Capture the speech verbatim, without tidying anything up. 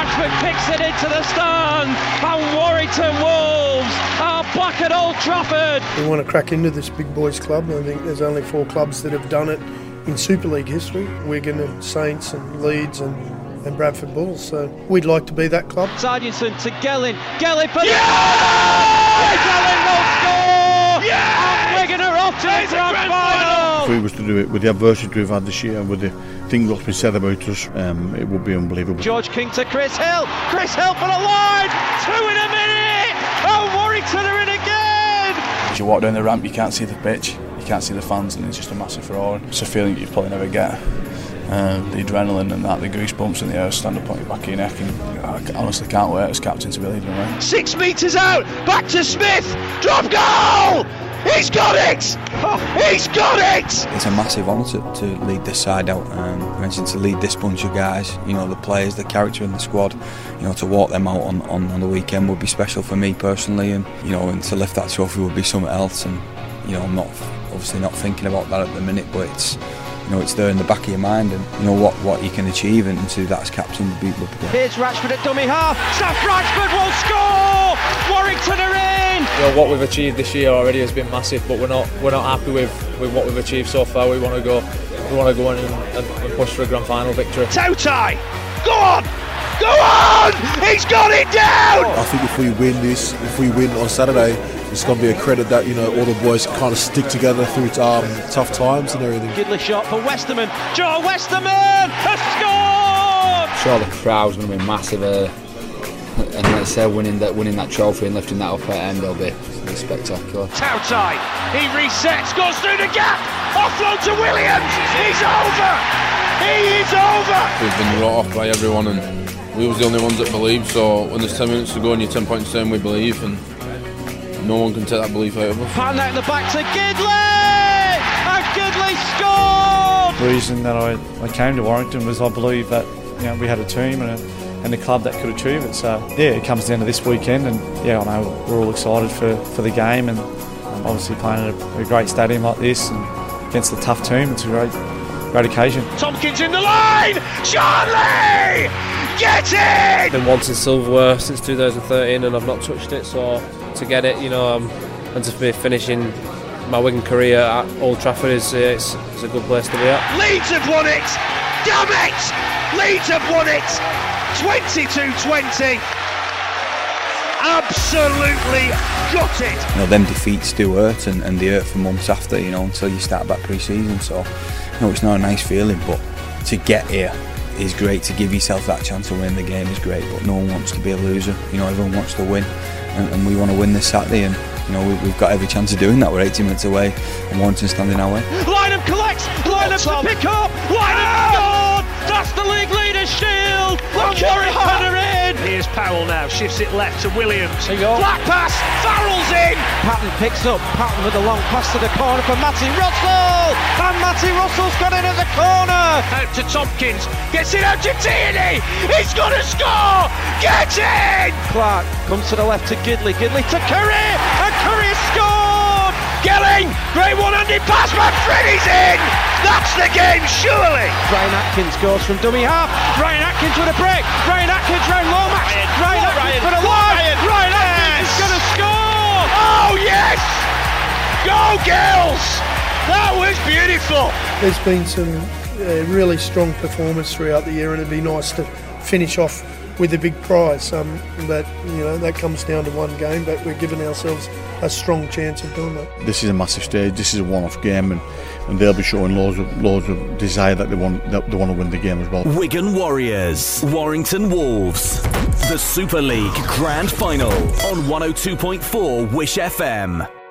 Rashford kicks it into the stand, and Warrington Wolves are back at Old Trafford. We want to crack into this big boys club. I think there's only four clubs that have done it in Super League history: Wigan and Saints and Leeds and, and Bradford Bulls. So we'd like to be that club. Sargentson to Gelling, Gelling for yeah! the Gelling will score, yeah! and Wigan are off to the grand final. If we was to do it with the adversity we've had this year, with the things what's been said about us, um, it would be unbelievable. George King to Chris Hill, Chris Hill for the line, two in a minute, oh Warrington are in again. As you walk down the ramp, you can't see the pitch, you can't see the fans, and it's just a massive roar. It's a feeling you probably never get. Um, the adrenaline and that, the goosebumps in the air stand up on your back of your neck, and I honestly can't wait as captain to be leading away. Six metres out, back to Smith, drop goal! He's got it! Oh, he's got it! It's a massive honour to, to lead this side out. Um, I mentioned to lead this bunch of guys, you know, the players, the character in the squad. You know, to walk them out on, on, on the weekend would be special for me personally, and you know, and to lift that trophy would be something else. And you know, I'm not obviously not thinking about that at the minute, but it's, you know, it's there in the back of your mind, and you know what, what you can achieve, and to do that as captain would be, would be great. Here's Rashford at dummy half. Saf Rashford will score. Warrington are in. You know, what we've achieved this year already has been massive, but we're not we're not happy with, with what we've achieved so far. We want to go we want to go in and, and, and push for a grand final victory. Tautai, go on, go on! He's got it down. I think if we win this, if we win on Saturday, it's going to be a credit that, you know, all the boys kind of stick together through um, tough times and everything. Gidley shot for Westerman. Joe Westerman has scored! I'm sure the crowd's going to be massive, uh, and like I said, winning that winning that trophy and lifting that up at end will be, be spectacular. Tautai, he resets, goes through the gap, offload to Williams. He's over. He is over. We've been wrought off by everyone, and we was the only ones that believed. So when there's ten minutes to go and you're ten points down, we believe, and no one can take that belief out of us. Pan out the back to Gidley! And Gidley scored! The reason that I, I came to Warrington was I believe that, you know, we had a team and a, and a club that could achieve it. So yeah, it comes down to this weekend, and yeah, I know we're all excited for, for the game, and um, obviously playing at a, a great stadium like this and against a tough team, it's a great great occasion. Tompkins in the line! Charlie! Get it! I've been wanting silverware since two thousand thirteen and I've not touched it, so to get it, you know, um, and to be finishing my Wigan career at Old Trafford is uh, it's, it's a good place to be at. Leeds have won it! Damn it! Leeds have won it! twenty-two twenty. Absolutely got it! You know, them defeats do hurt, and, and they hurt for months after, you know, until you start back pre-season. So, you know, it's not a nice feeling, but to get here is great. To give yourself that chance to win the game is great, but no one wants to be a loser. You know, everyone wants to win, and, and we want to win this Saturday, and you know, we, we've got every chance of doing that. We're eighty minutes away, and Warrington standing our way. Lineham collects, Lineham to pick up, Lineham scored! That's the league leader's shield! Warrington are in! Here's Powell now, shifts it left to Williams. Flat pass, Farrell's in! Patton picks up, Patton with a long pass to the corner for Matty Russell! And Matty Russell's got in at the corner! Out to Tompkins, gets it out to Tierney! He's got to score! Get in! Clark comes to the left to Gidley, Gidley to Curry! And Curry scored! Gelling, great one-handed pass, Manfredi's in! That's the game, surely! Brian Atkins goes from dummy half. Brian Atkins with a break. Brian Atkins round Lomax. Brian, Brian Atkins for the line. Brian, Brian Atkins is going to score! Oh, yes! Go, girls! That was beautiful! There's been some uh, really strong performance throughout the year, and it'd be nice to finish off with a big prize. Um, but, you know, that comes down to one game, but we're giving ourselves a strong chance of doing that. This is a massive stage. This is a one-off game, and, and they'll be showing loads of loads of desire that they want that they want to win the game as well. Wigan Warriors, Warrington Wolves, the Super League Grand Final on one oh two point four Wish F M.